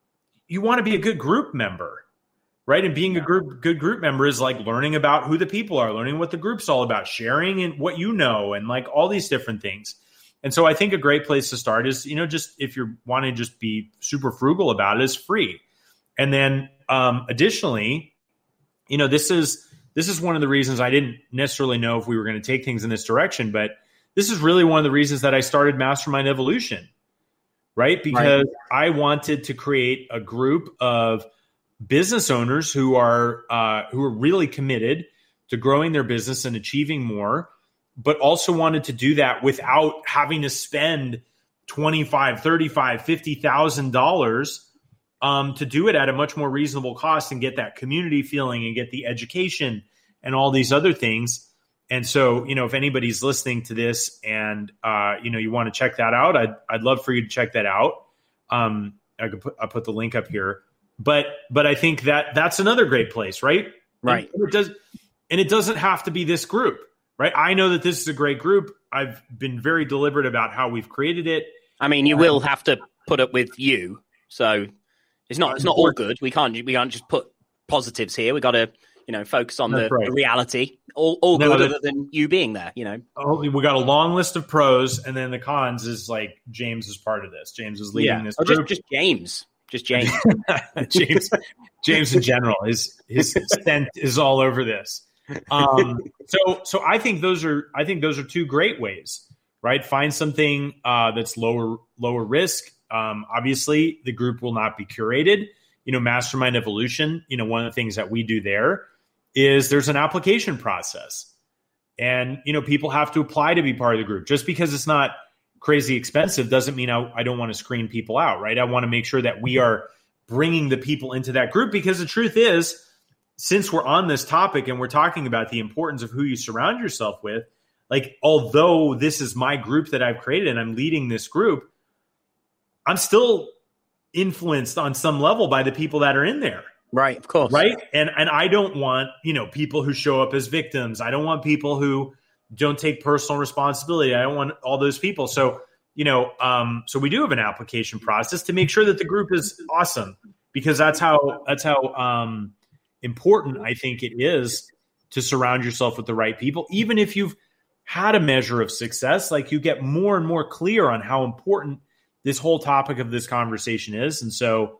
you want to be a good group member, right? And being a group, good group member is like learning about who the people are, learning what the group's all about, sharing and what you know, and like all these different things. And so I think a great place to start is, you know, just if you want to just be super frugal about it, is free. And then um, additionally, you know, this is this is one of the reasons I didn't necessarily know if we were going to take things in this direction, but this is really one of the reasons that I started Mastermind Evolution. Right? Because right. I wanted to create a group of business owners who are uh, who are really committed to growing their business and achieving more, but also wanted to do that without having to spend twenty-five, thirty-five, fifty thousand dollars um, to do it at a much more reasonable cost and get that community feeling and get the education and all these other things. And so, you know, if anybody's listening to this and, uh, you know, you want to check that out, I'd, I'd love for you to check that out. Um, I could put, I'll put the link up here, but, but I think that that's another great place, right? Right. And it does, and it doesn't have to be this group, right? I know that this is a great group. I've been very deliberate about how we've created it. I mean, you will have to put up with you. So it's not, it's not all good. We can't, we can't just put positives here. We got to, you know, focus on the, right. the reality. All, all no, good other than you being there, you know. Oh, we got a long list of pros, and then the cons is like James is part of this. James is leading yeah. this oh, group. Just, just James. Just James. James James in general. His his scent is all over this. Um, so so I think those are I think those are two great ways, right? Find something uh, that's lower lower risk. Um, obviously, the group will not be curated. You know, Mastermind Evolution, you know, one of the things that we do there is there's an application process. And, you know, people have to apply to be part of the group. Just because it's not crazy expensive doesn't mean I, I don't want to screen people out, right? I want to make sure that we are bringing the people into that group, because the truth is, since we're on this topic and we're talking about the importance of who you surround yourself with, like, although this is my group that I've created and I'm leading this group, I'm still influenced on some level by the people that are in there. Right, of course. Right. And and I don't want, you know, people who show up as victims. I don't want people who don't take personal responsibility. I don't want all those people. So, you know, um, so we do have an application process to make sure that the group is awesome, because that's how that's how um, important I think it is to surround yourself with the right people. Even if you've had a measure of success, like, you get more and more clear on how important this whole topic of this conversation is. And so,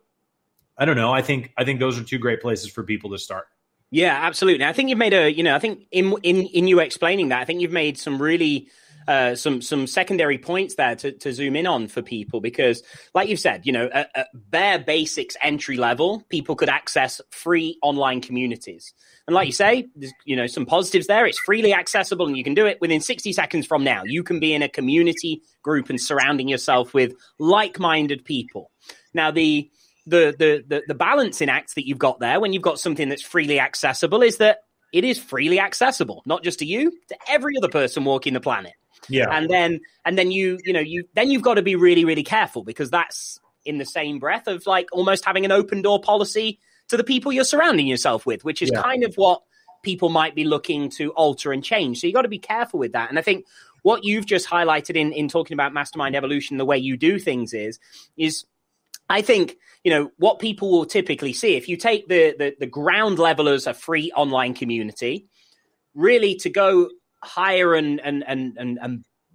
I don't know. I think I think those are two great places for people to start. Yeah, absolutely. I think you've made a, you know, I think in in in you explaining that, I think you've made some really uh, some some secondary points there to, to zoom in on for people, because, like you've said, you know, at, at bare basics entry level, people could access free online communities. And like you say, there's, you know, some positives there. It's freely accessible and you can do it within sixty seconds from now. You can be in a community group and surrounding yourself with like-minded people. Now, the The, the the the balancing act that you've got there when you've got something that's freely accessible is that it is freely accessible, not just to you, to every other person walking the planet. Yeah. And then and then you you know you then you've got to be really, really careful, because that's in the same breath of like almost having an open door policy to the people you're surrounding yourself with, which is yeah. kind of what people might be looking to alter and change. So you got to be careful with that. And I think what you've just highlighted in in talking about Mastermind Evolution, the way you do things is is I think, you know, what people will typically see, if you take the, the, the ground level as a free online community, really to go higher and, and, and, and, and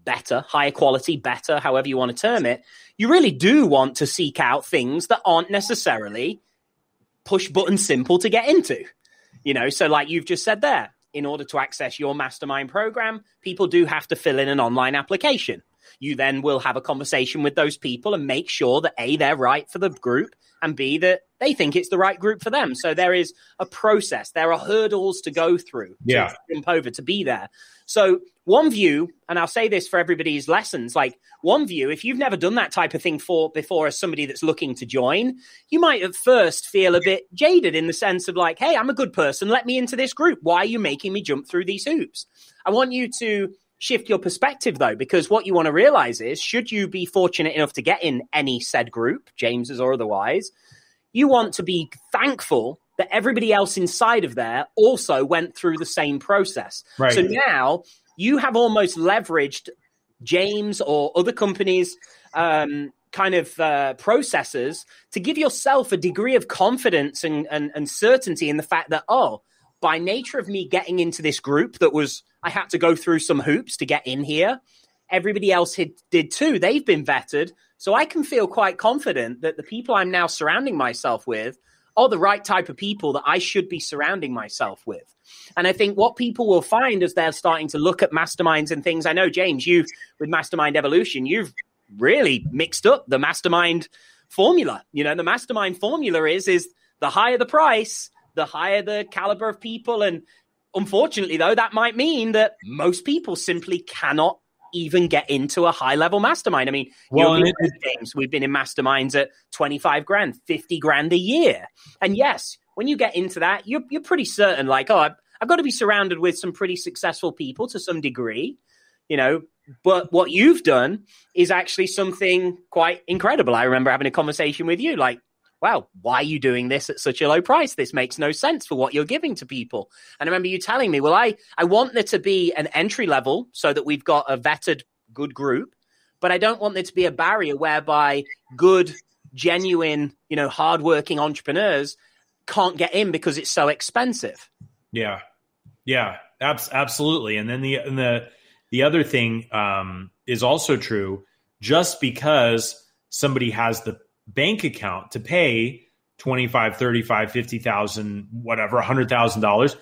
better, higher quality, better, however you want to term it, you really do want to seek out things that aren't necessarily push button simple to get into. You know, so like you've just said there, in order to access your mastermind program, people do have to fill in an online application. You then will have a conversation with those people and make sure that A, they're right for the group, and B, that they think it's the right group for them. So there is a process. There are hurdles to go through yeah. to jump over to be there. So one view, and I'll say this for everybody's lessons, like one view, if you've never done that type of thing for before as somebody that's looking to join, you might at first feel a bit jaded in the sense of like, hey, I'm a good person. Let me into this group. Why are you making me jump through these hoops? I want you to shift your perspective, though, because what you want to realize is, should you be fortunate enough to get in any said group, James's or otherwise, you want to be thankful that everybody else inside of there also went through the same process. Right. So now you have almost leveraged James or other companies' um, kind of uh, processes to give yourself a degree of confidence and, and, and certainty in the fact that, oh, by nature of me getting into this group that was, I had to go through some hoops to get in here. Everybody else had, did too. They've been vetted. So I can feel quite confident that the people I'm now surrounding myself with are the right type of people that I should be surrounding myself with. And I think what people will find as they're starting to look at masterminds and things, I know, James, you with Mastermind Evolution, you've really mixed up the mastermind formula. You know, the mastermind formula is, is the higher the price, the higher the caliber of people. And unfortunately, though, that might mean that most people simply cannot even get into a high-level mastermind. I mean, well, you know, James, we've been in masterminds at twenty-five grand, fifty grand a year. And yes, when you get into that, you're, you're pretty certain, like, oh, I've, I've got to be surrounded with some pretty successful people to some degree, you know. But what you've done is actually something quite incredible. I remember having a conversation with you, like, wow, why are you doing this at such a low price? This makes no sense for what you're giving to people. And I remember you telling me, well, I, I want there to be an entry level so that we've got a vetted good group, but I don't want there to be a barrier whereby good, genuine, you know, hardworking entrepreneurs can't get in because it's so expensive. Yeah. Yeah, abs- absolutely. And then the, and the, the other thing um, is also true. Just because somebody has the bank account to pay twenty-five, thirty-five, fifty thousand, whatever, one hundred thousand dollars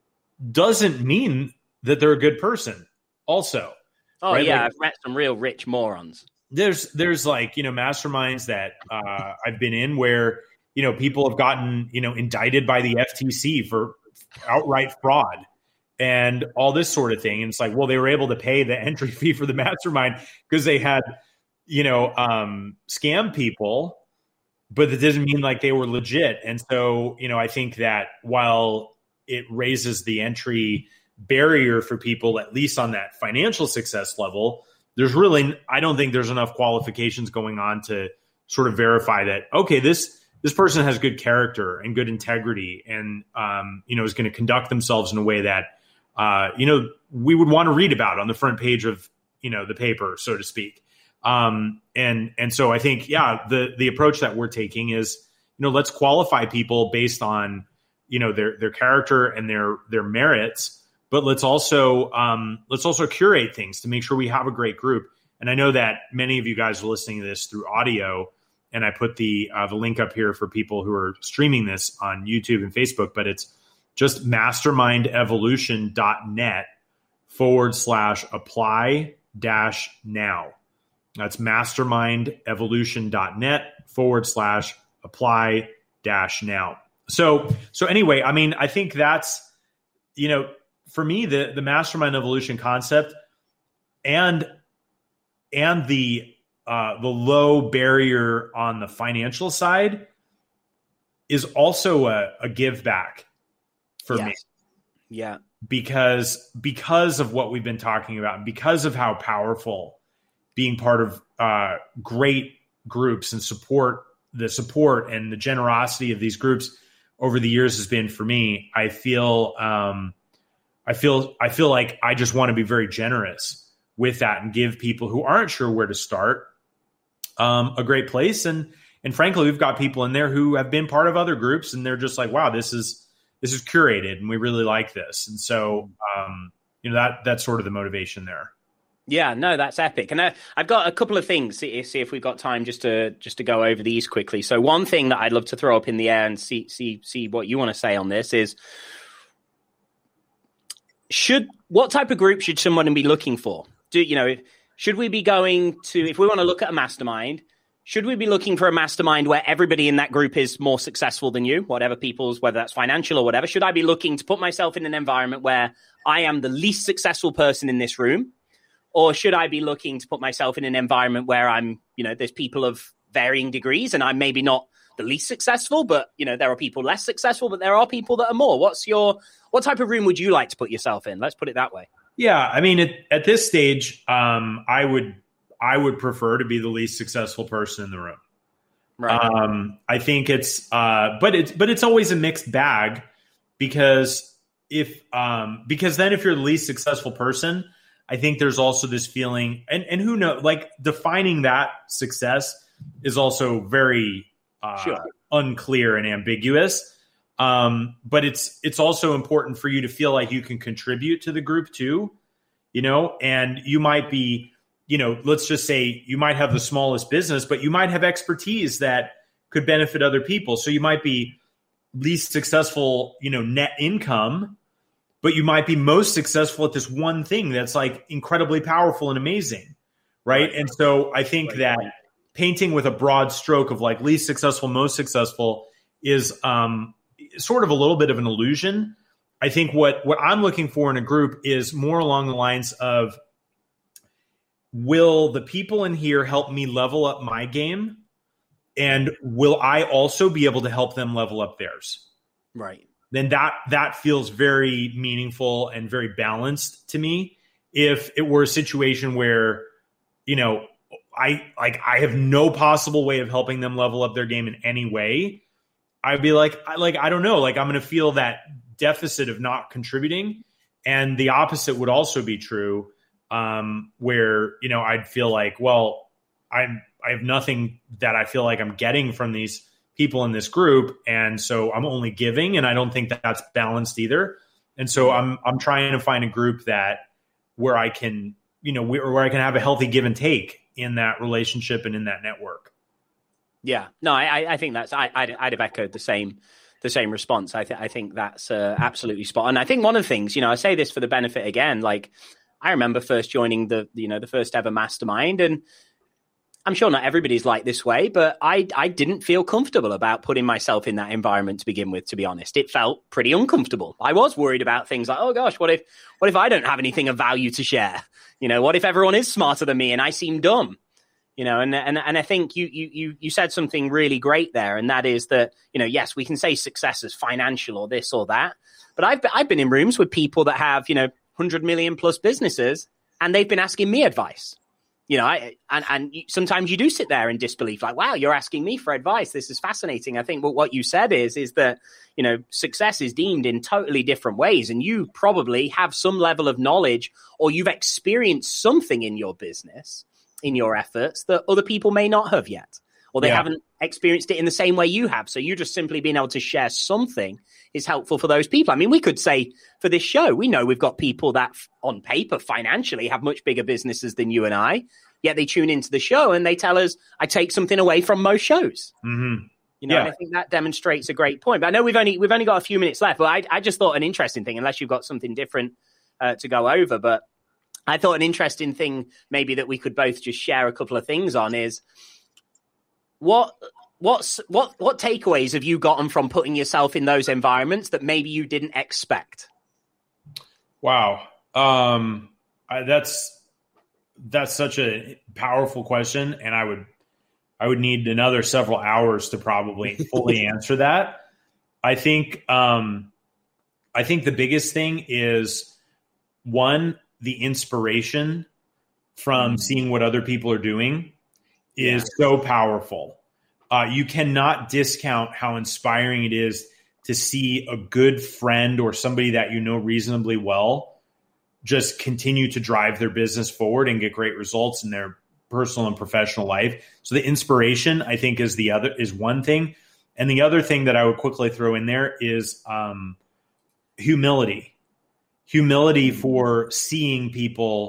doesn't mean that they're a good person also. Oh, right? yeah. Like, I've met some real rich morons. There's, there's like, you know, masterminds that uh, I've been in where, you know, people have gotten, you know, indicted by the F T C for outright fraud and all this sort of thing. And it's like, well, they were able to pay the entry fee for the mastermind because they had, you know, um, scam people, but that doesn't mean like they were legit. And so, you know, I think that while it raises the entry barrier for people, at least on that financial success level, there's really, I don't think there's enough qualifications going on to sort of verify that, okay, this, this person has good character and good integrity and, um, you know, is going to conduct themselves in a way that, uh, you know, we would want to read about on the front page of, you know, the paper, so to speak. Um, and, and so I think, yeah, the, the approach that we're taking is, you know, let's qualify people based on, you know, their, their character and their, their merits, but let's also, um, let's also curate things to make sure we have a great group. And I know that many of you guys are listening to this through audio, and I put the, uh, the link up here for people who are streaming this on YouTube and Facebook, but it's just mastermindevolution.net forward slash apply dash now. That's mastermindevolution.net forward slash apply dash now. So, so anyway, I mean, I think that's, you know, for me, the, the mastermind evolution concept and, and the, uh, the low barrier on the financial side is also a, a give back for yes. me. Yeah. Because, because of what we've been talking about, because of how powerful being part of uh, great groups and support, the support and the generosity of these groups over the years has been for me. I feel, um, I feel, I feel like I just want to be very generous with that and give people who aren't sure where to start um, a great place. And and frankly, we've got people in there who have been part of other groups, and they're just like, wow, this is this is curated, and we really like this. And so, um, you know, that that's sort of the motivation there. Yeah, no, that's epic. And uh, I've got a couple of things. See, see if we've got time just to just to go over these quickly. So one thing that I'd love to throw up in the air and see see see what you want to say on this is, should what type of group should someone be looking for? Do you know, should we be going to, if we want to look at a mastermind, should we be looking for a mastermind where everybody in that group is more successful than you, whatever people's, whether that's financial or whatever? Should I be looking to put myself in an environment where I am the least successful person in this room? Or should I be looking to put myself in an environment where I'm, you know, there's people of varying degrees and I'm maybe not the least successful, but, you know, there are people less successful, but there are people that are more. What's your, what type of room would you like to put yourself in? Let's put it that way. Yeah. I mean, at, at this stage, um, I would, I would prefer to be the least successful person in the room. Right. Um, I think it's, uh, but it's, but it's always a mixed bag because if, um, because then if you're the least successful person, I think there's also this feeling, and, and who knows, like defining that success is also very uh, sure. unclear and ambiguous. Um, but it's it's also important for you to feel like you can contribute to the group too, you know, and you might be, you know, let's just say you might have the smallest business, but you might have expertise that could benefit other people. So you might be least successful, you know, net income, but you might be most successful at this one thing that's like incredibly powerful and amazing, right? right. And so I think right. that painting with a broad stroke of like least successful, most successful is um, sort of a little bit of an illusion. I think what what I'm looking for in a group is more along the lines of, will the people in here help me level up my game? And will I also be able to help them level up theirs? Right. Then that that feels very meaningful and very balanced to me. If it were a situation where, you know, I like I have no possible way of helping them level up their game in any way, I'd be like, I like I don't know, like I'm going to feel that deficit of not contributing. And the opposite would also be true, um, where, you know, I'd feel like, well, I'm I have nothing that I feel like I'm getting from these people in this group. And so I'm only giving, and I don't think that that's balanced either. And so I'm, I'm trying to find a group that where I can, you know, where, where I can have a healthy give and take in that relationship and in that network. Yeah, no, I, I think that's, I, I'd, I'd have echoed the same, the same response. I think, I think that's uh, absolutely spot on. I think one of the things, you know, I say this for the benefit again, like I remember first joining the, you know, the first ever mastermind, and I'm sure not everybody's like this way, but I I didn't feel comfortable about putting myself in that environment to begin with, to be honest. It felt pretty uncomfortable. I was worried about things like, oh gosh, what if what if I don't have anything of value to share? You know, what if everyone is smarter than me and I seem dumb? You know, and and and I think you you you said something really great there, and that is that, you know, yes, we can say success is financial or this or that, but I've I've been in rooms with people that have, you know, one hundred million plus businesses, and they've been asking me advice. You know, I, and, and sometimes you do sit there in disbelief, like, wow, you're asking me for advice. This is fascinating. I think what, what you said is, is that, you know, success is deemed in totally different ways. And you probably have some level of knowledge, or you've experienced something in your business, in your efforts, that other people may not have yet, or they yeah. haven't experienced it in the same way you have. So you just simply being able to share something is helpful for those people. I mean, we could say for this show, we know we've got people that on paper financially have much bigger businesses than you and I, yet they tune into the show and they tell us, I take something away from most shows. Mm-hmm. You know, yeah. and I think that demonstrates a great point. But I know we've only we've only got a few minutes left, but I, I just thought an interesting thing, unless you've got something different uh, to go over, but I thought an interesting thing maybe that we could both just share a couple of things on is what what's what what takeaways have you gotten from putting yourself in those environments that maybe you didn't expect? Wow, um, I, that's that's such a powerful question, and I would I would need another several hours to probably fully answer that. I think um, I think the biggest thing is, one, the inspiration from mm-hmm. seeing what other people are doing is yeah. so powerful. Uh, you cannot discount how inspiring it is to see a good friend or somebody that you know reasonably well just continue to drive their business forward and get great results in their personal and professional life. So the inspiration, I think, is the other is one thing. And the other thing that I would quickly throw in there is um, humility. Humility for seeing people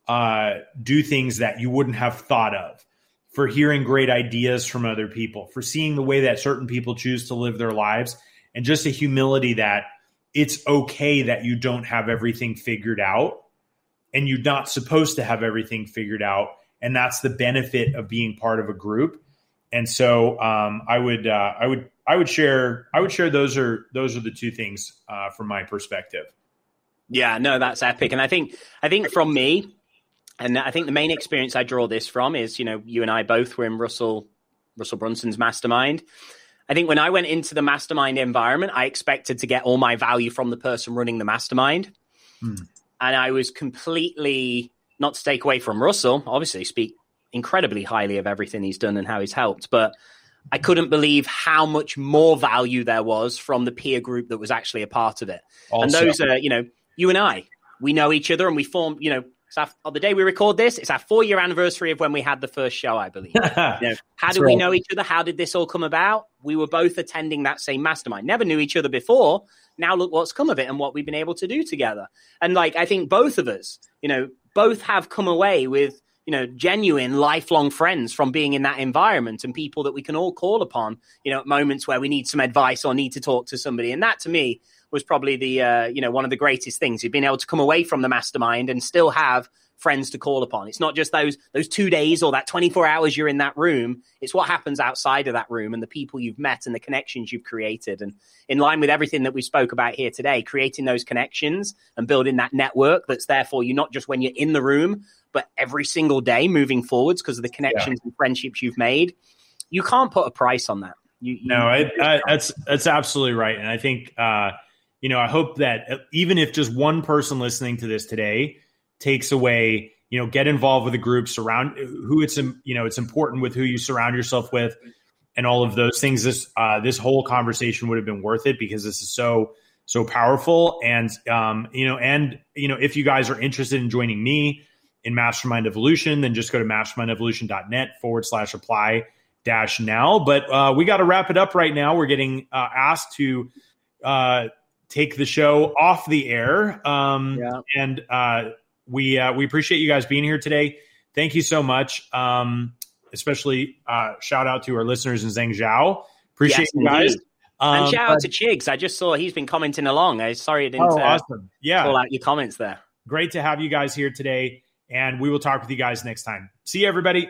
uh, do things that you wouldn't have thought of, for hearing great ideas from other people, for seeing the way that certain people choose to live their lives, and just a humility that it's okay that you don't have everything figured out, and you're not supposed to have everything figured out. And that's the benefit of being part of a group. And so um, I would, uh, I would, I would share, I would share those are, those are the two things uh, from my perspective. Yeah, no, that's epic. And I think, I think from me, and I think the main experience I draw this from is, you know, you and I both were in Russell, Russell Brunson's mastermind. I think when I went into the mastermind environment, I expected to get all my value from the person running the mastermind. Hmm. And I was completely, not to take away from Russell, obviously speak incredibly highly of everything he's done and how he's helped, but I couldn't believe how much more value there was from the peer group that was actually a part of it. Also, and those are, you know, you and I, we know each other, and we form, you know, it's our, on the day we record this, it's our four-year anniversary of when we had the first show, I believe. You know, how did right. we know each other? How did this all come about? We were both attending that same mastermind. Never knew each other before. Now look what's come of it and what we've been able to do together. And like, I think both of us, you know, both have come away with, you know, genuine lifelong friends from being in that environment, and people that we can all call upon, you know, at moments where we need some advice or need to talk to somebody. And that to me was probably the, uh, you know, one of the greatest things. You've been able to come away from the mastermind and still have friends to call upon. It's not just those those two days or that twenty-four hours you're in that room. It's what happens outside of that room and the people you've met and the connections you've created. And in line with everything that we spoke about here today, creating those connections and building that network that's there for you, not just when you're in the room, but every single day moving forwards because of the connections yeah. and friendships you've made. You can't put a price on that. You, you no, it, I, that's that's absolutely right. And I think, uh, you know, I hope that even if just one person listening to this today takes away, you know, get involved with a group, surround who it's, you know, it's important with who you surround yourself with and all of those things. This, uh, this whole conversation would have been worth it because this is so, so powerful. And, um, you know, and, you know, if you guys are interested in joining me in Mastermind Evolution, then just go to mastermindevolution.net forward slash apply dash now. But uh, we got to wrap it up right now. We're getting uh, asked to uh, take the show off the air. Um, yeah. And, uh, We uh, we appreciate you guys being here today. Thank you so much. Um, especially uh, shout out to our listeners in Zheng Zhao. Appreciate yes, you guys. Um, and shout out to Chigs. I just saw he's been commenting along. I sorry I didn't oh, uh, awesome. yeah. call out your comments there. Great to have you guys here today, and we will talk with you guys next time. See you, everybody.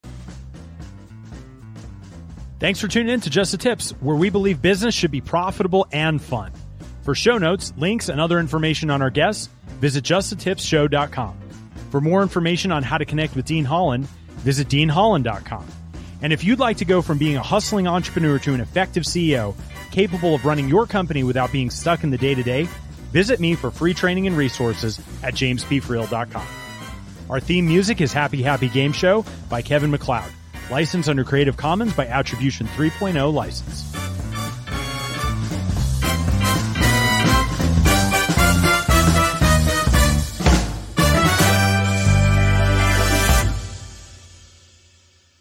Thanks for tuning in to Just the Tips, where we believe business should be profitable and fun. For show notes, links, and other information on our guests, visit just the tips show dot com. For more information on how to connect with Dean Holland, visit dean holland dot com. And if you'd like to go from being a hustling entrepreneur to an effective C E O, capable of running your company without being stuck in the day-to-day, visit me for free training and resources at james p friel dot com. Our theme music is Happy Happy Game Show by Kevin MacLeod, licensed under Creative Commons by Attribution three point oh license.